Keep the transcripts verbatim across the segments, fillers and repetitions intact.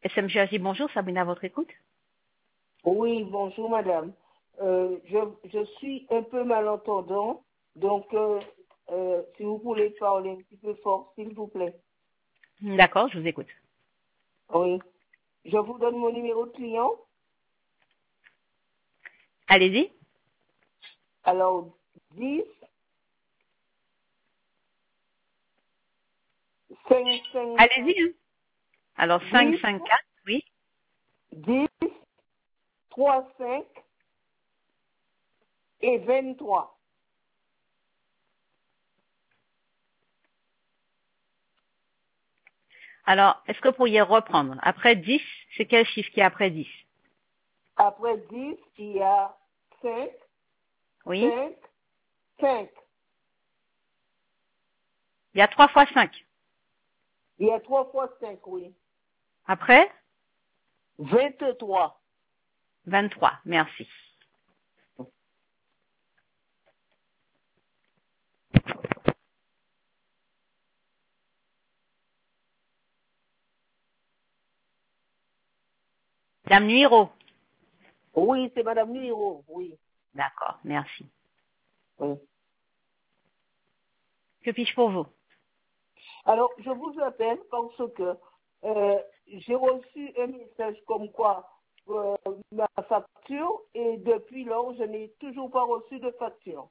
S M G A J, bonjour, Sabrina, à votre écoute. Oui, bonjour madame. Euh, je, je suis un peu malentendant, donc euh, euh, si vous voulez parler un petit peu fort, s'il vous plaît. D'accord, je vous écoute. Oui. Je vous donne mon numéro de client. Allez-y. Alors, dix, cinq, cinq, Allez-y. Hein. Alors, cinq dix, cinq quatre, oui. dix, trois, cinq et vingt-trois. Alors, est-ce que vous pourriez reprendre? Après dix, c'est quel chiffre qui est après dix? Après dix, il y a cinq, Oui. cinq, cinq. Il y a trois fois cinq. Il y a trois fois cinq, oui. Après? vingt-trois. vingt-trois, merci. Dame Nuiro. Oui, c'est madame Nuiro, oui. D'accord, merci. Oui. Que puis-je pour vous? Alors, je vous appelle parce que euh, j'ai reçu un message comme quoi euh, ma facture et depuis lors, je n'ai toujours pas reçu de facture.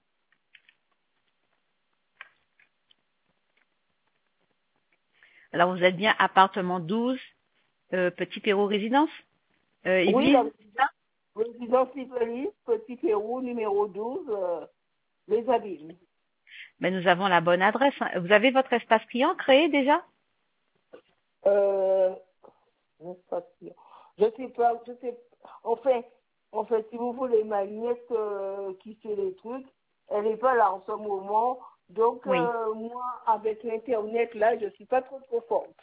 Alors, vous êtes bien appartement douze, euh, Petit Pérou Résidence? Euh, Oui, la Yvelines, c'est ça? résidence Ivolie, Petit Pérou, numéro douze, euh, Les Abîmes. Mais nous avons la bonne adresse. Hein. Vous avez votre espace client créé déjà? Euh, je sais pas, je sais enfin, en fait, si vous voulez, ma nièce euh, qui fait les trucs, elle n'est pas là en ce moment. Donc, Oui. euh, moi, avec l'Internet, là, je suis pas trop trop forte.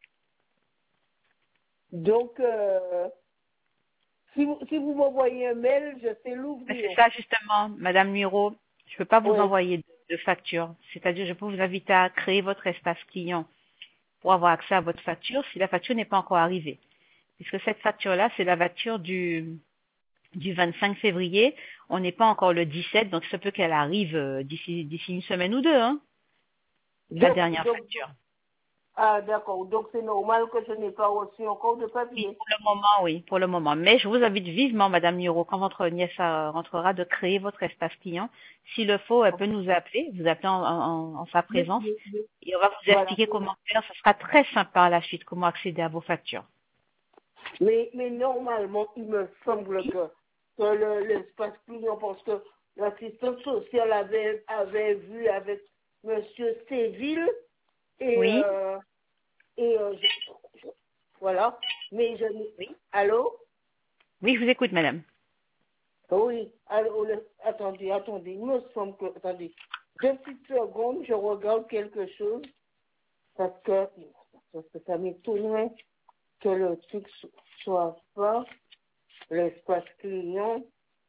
Donc, euh, si vous, si vous m'envoyez un mail, je sais Mais l'ouvrir. c'est ça justement, Madame Nuiro. Je ne peux pas vous Oui. envoyer de, de facture. C'est-à-dire, je peux vous inviter à créer votre espace client pour avoir accès à votre facture si la facture n'est pas encore arrivée. Puisque cette facture-là, c'est la facture du, du vingt-cinq février. On n'est pas encore le dix-sept, donc ça peut qu'elle arrive euh, d'ici d'ici une semaine ou deux, hein, la Donc, dernière donc, facture. ah, d'accord. Donc, c'est normal que je n'ai pas reçu encore de Oui, papier. pour le moment, oui, pour le moment. Mais je vous invite vivement, Madame Nuiro, quand votre nièce euh, rentrera, de créer votre espace client. S'il le faut, elle peut nous appeler, vous appeler en, en- en sa Mais, présence, mais, mais, et on va vous voilà. expliquer comment faire. Ce sera très simple par la suite, comment accéder à vos factures. Mais, mais normalement, il me semble Oui, que, que le- l'espace client, parce que l'assistante sociale avait, avait vu avec Monsieur Séville et, oui, euh, et euh, je- je- voilà. Mais je n'ai- oui. Allô? Oui, je vous écoute, Madame. Oui, allô, le- attendez, attendez, il me semble que, attendez, deux petites secondes, je regarde quelque chose, parce que, parce que ça m'étonnerait que le truc so- soit pas l'espace client.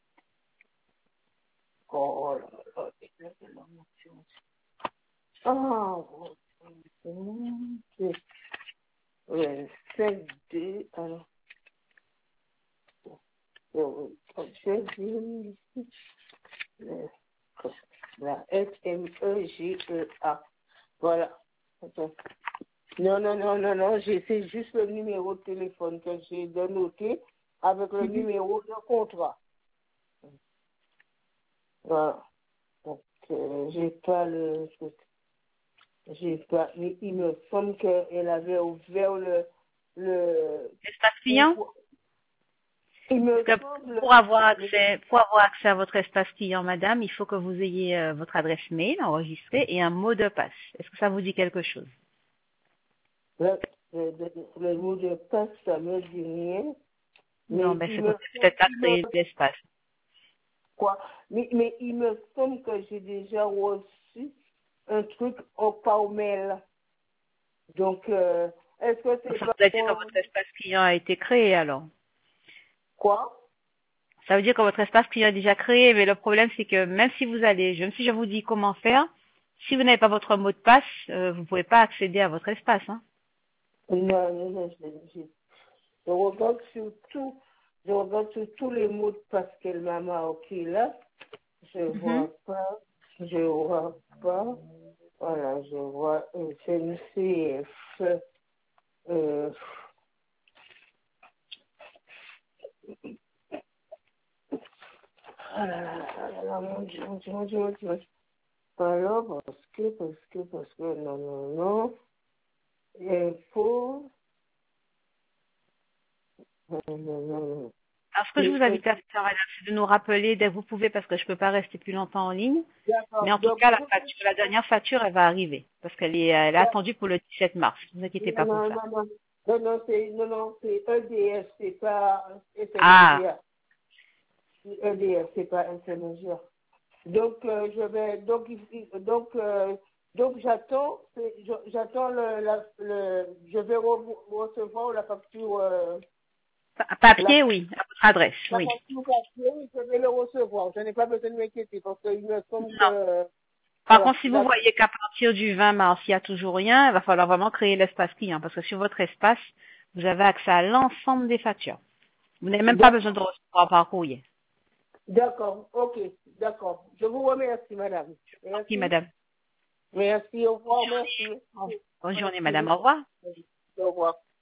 Oh là là, là, là, là, ah, c'est le cinq D, alors, euh, j'ai vu le- la S M E G E A. Voilà. Attends. Non, non, non, non, non, j'ai- c'est juste le numéro de téléphone que j'ai de noter avec le Mhm. numéro de contrat. Voilà. Donc, euh, j'ai pas le, j'ai pas, mais il me semble qu'elle avait ouvert le, le, Espace pour- client? pour- il Parce me que semble, pour avoir accès, pour avoir accès à votre espace client, Madame, il faut que vous ayez euh, votre adresse mail enregistrée et un mot de passe. Est-ce que ça vous dit quelque chose? le, le, le, le mot de passe, ça me dit rien, Non, mais ben il c'est que vous me avez semble, peut-être pas il me, créé l'espace. quoi, mais, mais il me semble que j'ai déjà reçu un truc au par mail. Donc, euh, est-ce que c'est Ça pas veut dire que pour, votre espace client a été créé alors. quoi? Ça veut dire que votre espace client est déjà créé, mais le problème c'est que même si vous allez, même si je vous dis comment faire, si vous n'avez pas votre mot de passe, euh, vous ne pouvez pas accéder à votre espace. Hein. Non, non, non, Je regarde sur tout, je regarde sur tous les mots de passe qu'elle m'a marqué là. Je Mhm. vois pas, je vois pas. Voilà, je vois euh, c'est une C F. Euh, ah là là là là là, mon Dieu, mon Dieu, mon Dieu, mon Dieu. Alors, parce que, parce que, parce que, non, non, non. Info. Non, non, non, non. Alors, ce que je vous invite à faire, madame, c'est de nous rappeler dès que vous pouvez, parce que je ne peux pas rester plus longtemps en ligne. D'accord. Mais en tout Donc, cas, la vous- facture, la dernière facture, elle va arriver. Parce qu'elle est, elle est attendue pour le dix-sept mars. Ne vous inquiétez pas non, pour non, ça. non, non, non, non, c'est, non, non, c'est E D F, c'est pas Ah, intermédiaire. E D F, c'est pas intermédiaire. Donc, euh, je vais, donc, il- il- donc, euh, donc, j'attends, c'est- je- j'attends le, la, le, je vais re- recevoir la facture, euh, pa- la, papier, oui, à votre adresse, la oui. facture papier, oui, je vais le recevoir. Je n'ai pas besoin de m'inquiéter parce qu'il me semble Non. que, Par voilà, contre, si vous j'attends. voyez qu'à partir du vingt mars, il n'y a toujours rien, il va falloir vraiment créer l'espace client. Parce que sur votre espace, vous avez accès à l'ensemble des factures. Vous n'avez même pas besoin de recevoir par courrier. D'accord, ok, d'accord. Je vous remercie, madame. Merci, Merci. madame. Merci, au revoir, merci. Bonne journée, Merci. madame. Au revoir. Au revoir.